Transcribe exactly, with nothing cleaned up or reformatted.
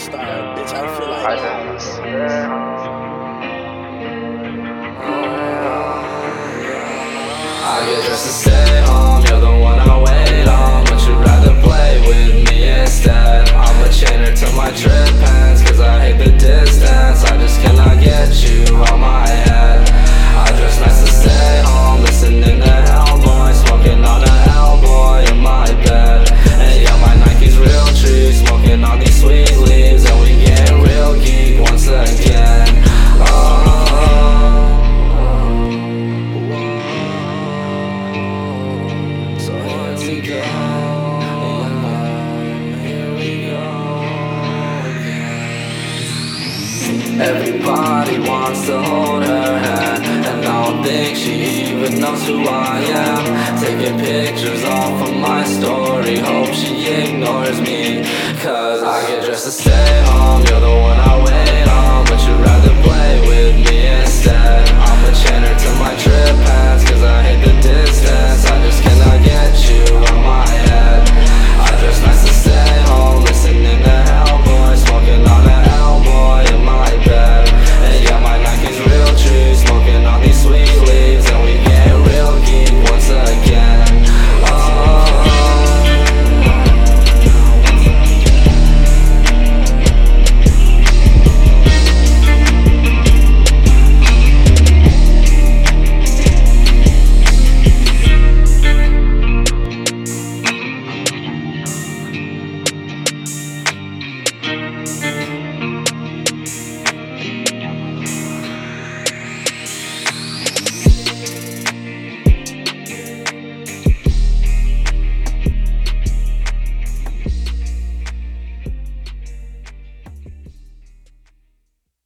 star, bitch. I feel like I just I get dressed to stay home, you're the one I wait on. Would you rather play with me instead? I'ma chain her to my trip pants, cause I hate the distance. I just cannot get you out my head. I dress nice to stay home, listening to Hellboy, smoking on a Hellboy in my bed. And yeah, my Nike's real trees, smoking on these sweet leaves, and we getting real geek once again. Oh, so here we go, here we go again. Everybody wants to hold her hand, and I don't think she even knows who I am. Taking pictures off of my story, hope she ignores me, cause I get dressed to stay home, you're the one